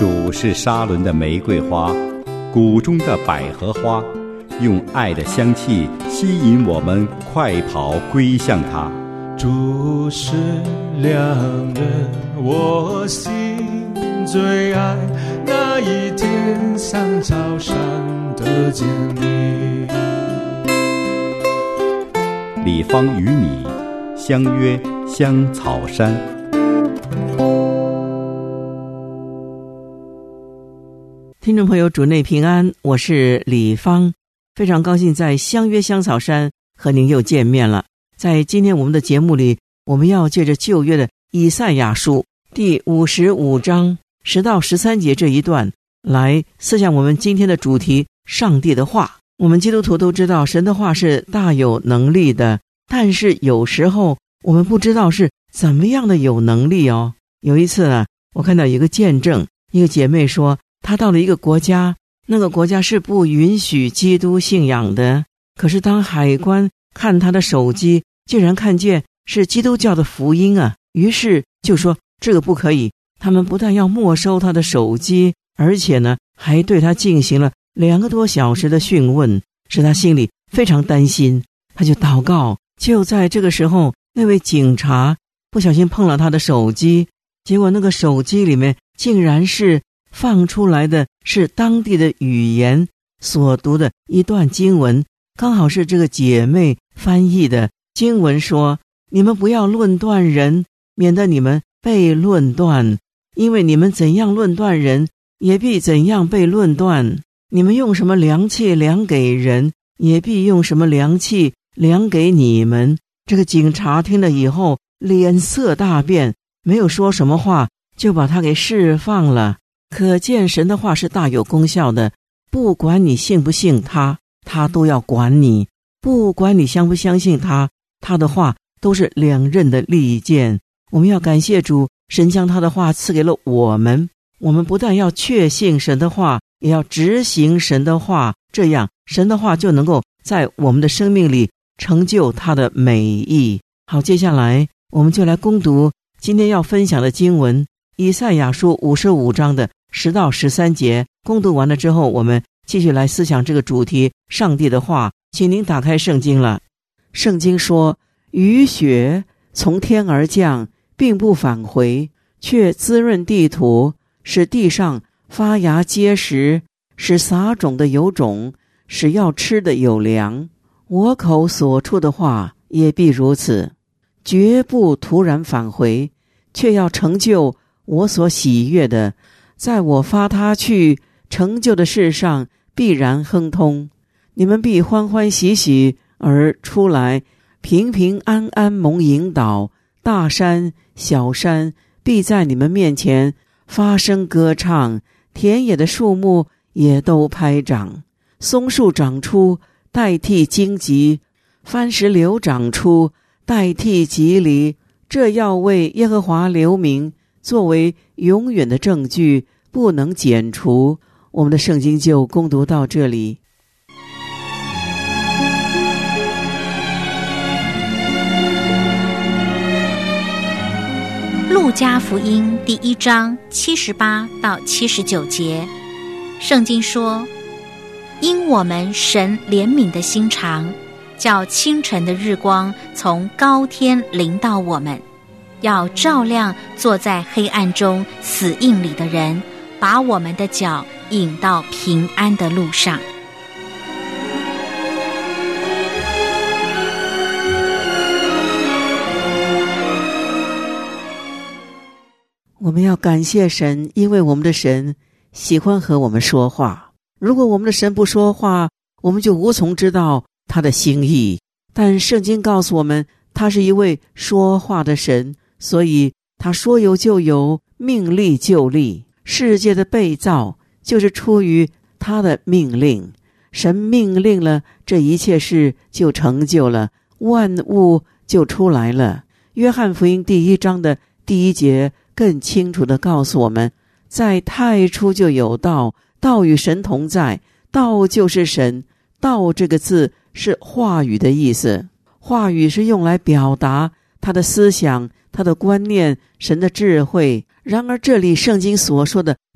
主是沙伦的玫瑰花，谷中的百合花，用爱的香气吸引我们快跑归向他。 主是良人，我心最爱，那一天像草上的坚立。 李芳与你相约香草山。 听众朋友，主内平安，我是李芳，非常高兴在相约香草山和您又见面了。在今天我们的节目里，我们要借着旧约的以赛亚书第55章10到13节这一段来思想我们今天的主题，上帝的话。我们基督徒都知道神的话是大有能力的，但是有时候我们不知道是怎么样的有能力哦。有一次呢，我看到一个见证，一个姐妹说她到了一个国家，那个国家是不允许基督信仰的，可是当海关看她的手机，竟然看见是基督教的福音啊，于是就说这个不可以，他们不但要没收她的手机，而且呢还对她进行了2个多小时的讯问，使她心里非常担心。她就祷告，就在这个时候，那位警察不小心碰了她的手机，结果那个手机里面竟然是放出来的是当地的语言所读的一段经文，刚好是这个姐妹翻译的经文，说你们不要论断人，免得你们被论断，因为你们怎样论断人，也必怎样被论断。你们用什么量器量给人，也必用什么量器量给你们。这个警察听了以后脸色大变，没有说什么话，就把他给释放了。可见神的话是大有功效的，不管你信不信他，他都要管你；不管你相不相信他，他的话都是两刃的利剑。我们要感谢主，神将他的话赐给了我们，我们不但要确信神的话，也要执行神的话，这样神的话就能够在我们的生命里成就他的美意。好，接下来我们就来攻读今天要分享的经文，以赛亚书55章的10到13节。攻读完了之后，我们继续来思想这个主题，上帝的话。请您打开圣经了。圣经说，雨雪从天而降，并不返回，却滋润地土，使地上发芽结实，使撒种的有种，使要吃的有粮。我口所出的话也必如此，绝不突然返回，却要成就我所喜悦的，在我发他去成就的事上必然亨通。你们必欢欢喜喜而出来，平平安安蒙引导，大山小山必在你们面前发声歌唱，田野的树木也都拍掌，松树长出代替荆棘，番石榴长出代替棘藜，这要为耶和华留名，作为永远的证据，不能剪除。我们的圣经就攻读到这里。 路加福音第1章78到79节，圣经说，因我们神怜悯的心肠，叫清晨的日光从高天临到我们，要照亮坐在黑暗中死荫里的人，把我们的脚引到平安的路上。 我们要感谢神，因为我们的神喜欢和我们说话。如果我们的神不说话，我们就无从知道他的心意。但圣经告诉我们，他是一位说话的神，所以他说有就有，命立就立。世界的被造就是出于他的命令，神命令了，这一切事就成就了，万物就出来了。约翰福音第1章的第1节更清楚地告诉我们，在太初就有道，道与神同在，道就是神。道这个字是话语的意思，话语是用来表达他的思想，他的观念，神的智慧。然而这里圣经所说的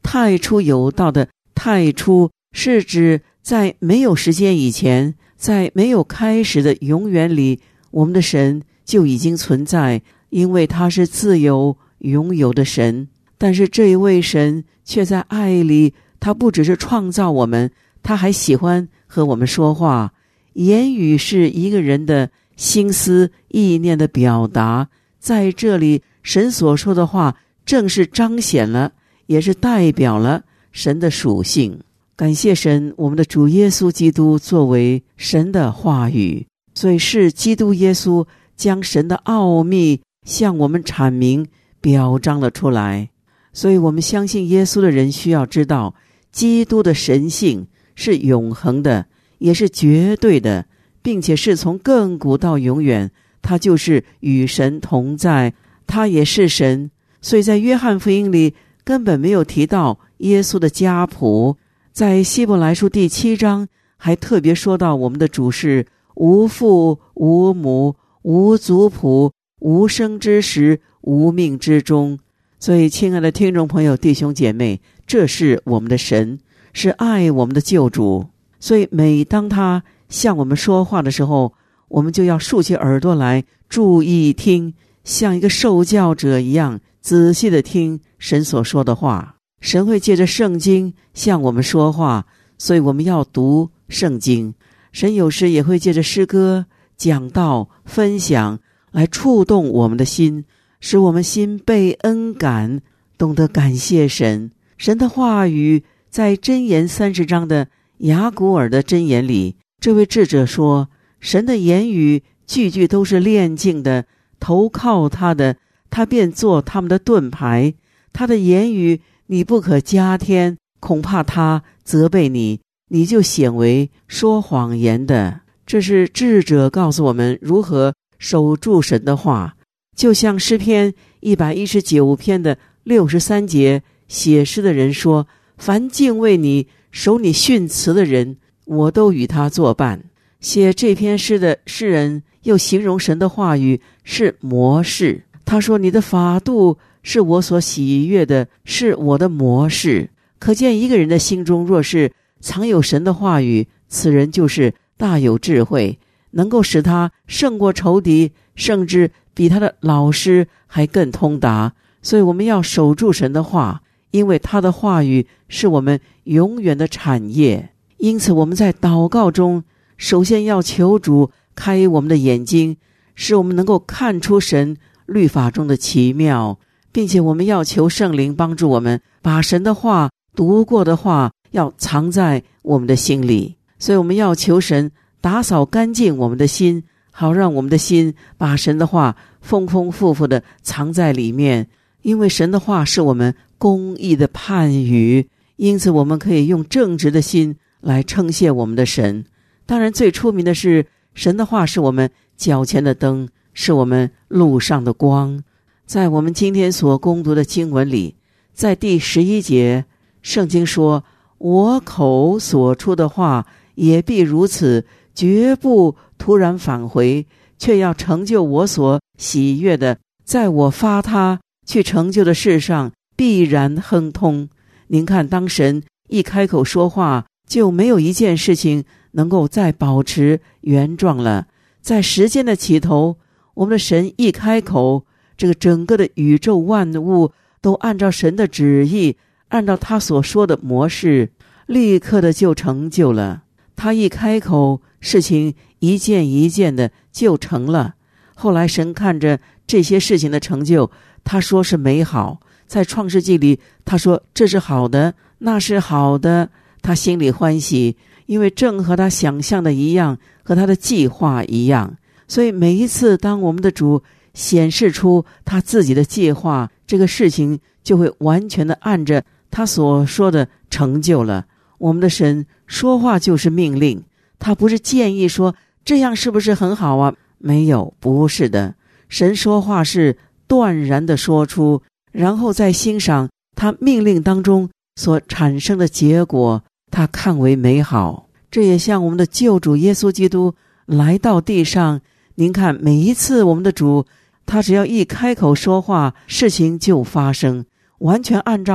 太初有道的太初是指在没有时间以前，在没有开始的永远里，我们的神就已经存在，因为他是自由拥有的神。但是这一位神却在爱里，他不只是创造我们，他还喜欢和我们说话。言语是一个人的心思意念的表达，在这里神所说的话正是彰显了，也是代表了神的属性。感谢神，我们的主耶稣基督作为神的话语，所以是基督耶稣将神的奥秘向我们阐明表彰了出来。所以我们相信耶稣的人需要知道，基督的神性是永恒的，也是绝对的，并且是从亘古到永远，他就是与神同在，他也是神。所以在约翰福音里根本没有提到耶稣的家谱，在希伯来书第7章还特别说到我们的主是无父无母无族谱无生之时无命之中。所以亲爱的听众朋友弟兄姐妹，这是我们的神，是爱我们的救主。所以每当他向我们说话的时候，我们就要竖起耳朵来注意听，像一个受教者一样仔细的听神所说的话。神会借着圣经向我们说话，所以我们要读圣经。神有时也会借着诗歌、讲道、分享来触动我们的心，使我们心被恩感，懂得感谢神。神的话语在箴言30章的雅古尔的箴言里，这位智者说，神的言语句句都是炼净的，投靠他的，他便做他们的盾牌。他的言语你不可加添，恐怕他责备你，你就显为说谎言的。这是智者告诉我们如何守住神的话。就像诗篇119篇的63节写诗的人说，凡敬畏你守你训词的人，我都与他作伴。写这篇诗的诗人又形容神的话语是模式，他说，你的法度是我所喜悦的，是我的模式。可见一个人的心中若是藏有神的话语，此人就是大有智慧，能够使他胜过仇敌，甚至比他的老师还更通达。所以我们要守住神的话，因为他的话语是我们永远的产业。因此我们在祷告中，首先要求主开我们的眼睛，使我们能够看出神律法中的奇妙，并且我们要求圣灵帮助我们把神的话读过的话要藏在我们的心里。所以我们要求神打扫干净我们的心，好让我们的心把神的话丰丰富富的藏在里面。因为神的话是我们公义的判语，因此我们可以用正直的心来称谢我们的神。当然最出名的是神的话是我们脚前的灯，是我们路上的光。在我们今天所攻读的经文里，在第11节，圣经说，我口所出的话也必如此，绝不突然返回，却要成就我所喜悦的，在我发他去成就的事上必然亨通。您看，当神一开口说话，就没有一件事情能够再保持原状了。在时间的起头，我们的神一开口，这个整个的宇宙万物都按照神的旨意，按照他所说的模式，立刻的就成就了。他一开口，事情一件一件的就成了。后来神看着这些事情的成就，他说是美好。在创世纪里，他说这是好的，那是好的，他心里欢喜，因为正和他想象的一样，和他的计划一样。所以每一次当我们的主显示出他自己的计划，这个事情就会完全的按着他所说的成就了。我们的神说话就是命令，他不是建议说这样是不是很好啊？没有，不是的。神说话是断然的说出，然后再欣赏他命令当中所产生的结果，他看为美好。这也像我们的救主耶稣基督来到地上，您看每一次我们的主，他只要一开口说话，事情就发生，完全按照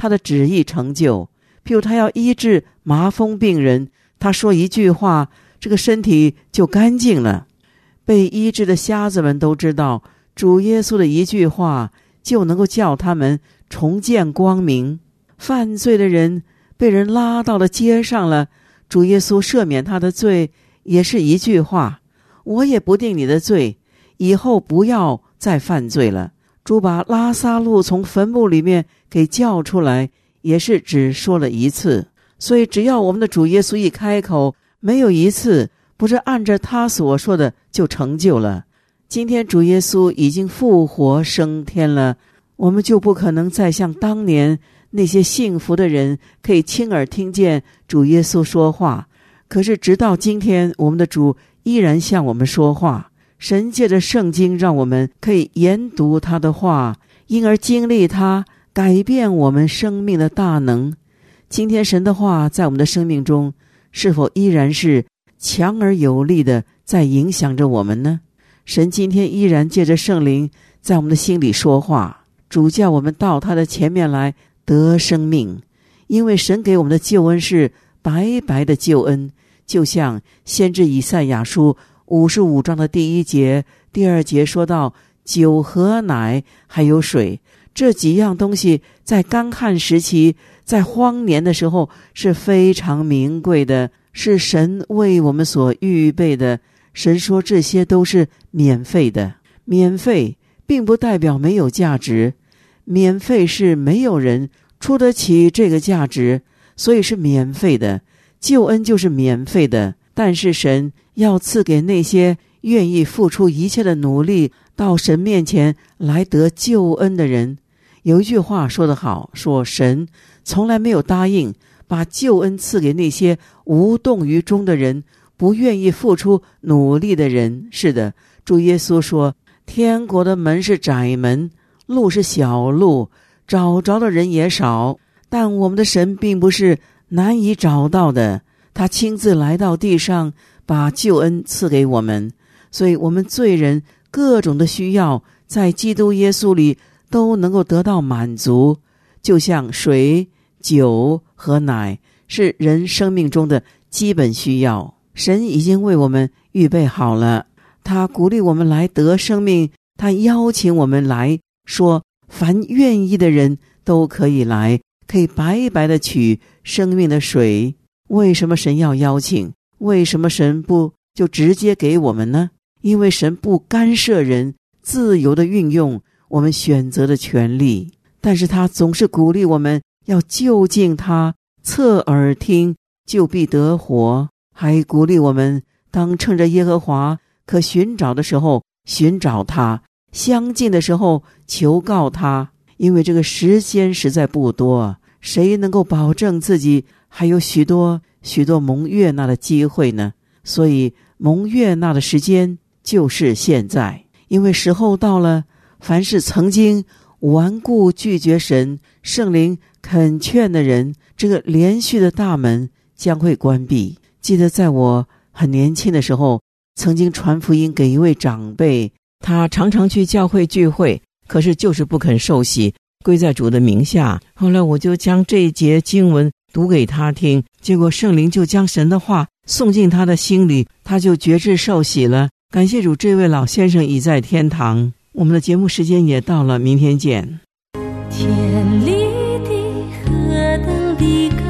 他的旨意成就。譬如他要医治麻风病人，他说一句话，这个身体就干净了。被医治的瞎子们都知道，主耶稣的一句话就能够叫他们重见光明。犯罪的人被人拉到了街上了，主耶稣赦免他的罪，也是一句话，我也不定你的罪，以后不要再犯罪了。主把拉撒路从坟墓里面给叫出来，也是只说了一次。所以只要我们的主耶稣一开口，没有一次不是按着他所说的就成就了。今天主耶稣已经复活升天了，我们就不可能再像当年那些幸福的人可以亲耳听见主耶稣说话。可是直到今天，我们的主依然向我们说话。神借着圣经让我们可以研读他的话，因而经历他改变我们生命的大能。今天神的话在我们的生命中是否依然是强而有力的在影响着我们呢？神今天依然借着圣灵在我们的心里说话，主叫我们到他的前面来得生命。因为神给我们的救恩是白白的救恩，就像先知以赛亚书55章的第1节、第2节说到，酒和奶还有水，这几样东西在干旱时期，在荒年的时候是非常名贵的，是神为我们所预备的。神说这些都是免费的。免费并不代表没有价值，免费是没有人出得起这个价值，所以是免费的。救恩就是免费的，但是神要赐给那些愿意付出一切的努力到神面前来得救恩的人。有一句话说得好，说神从来没有答应把救恩赐给那些无动于衷的人，不愿意付出努力的人。是的，主耶稣说，天国的门是窄门，路是小路，找着的人也少。但我们的神并不是难以找到的，他亲自来到地上，把救恩赐给我们。所以我们罪人各种的需要在基督耶稣里都能够得到满足，就像水、酒和奶是人生命中的基本需要，神已经为我们预备好了。他鼓励我们来得生命，他邀请我们来，说凡愿意的人都可以来，可以白白的取生命的水。为什么神要邀请？为什么神不就直接给我们呢？因为神不干涉人自由的运用我们选择的权利，但是他总是鼓励我们要就近他，侧耳听，就必得活。还鼓励我们当趁着耶和华可寻找的时候寻找他，相近的时候求告他。因为这个时间实在不多，谁能够保证自己还有许多蒙悦纳的机会呢？所以蒙悦纳的时间就是现在。因为时候到了，凡是曾经顽固拒绝神、圣灵恳劝的人，这个连续的大门将会关闭。记得在我很年轻的时候，曾经传福音给一位长辈，他常常去教会聚会，可是就是不肯受洗，归在主的名下。后来我就将这一节经文读给他听，结果圣灵就将神的话送进他的心里，他就决志受洗了。感谢主，这位老先生已在天堂。我们的节目时间也到了，明天见。 天里的何等的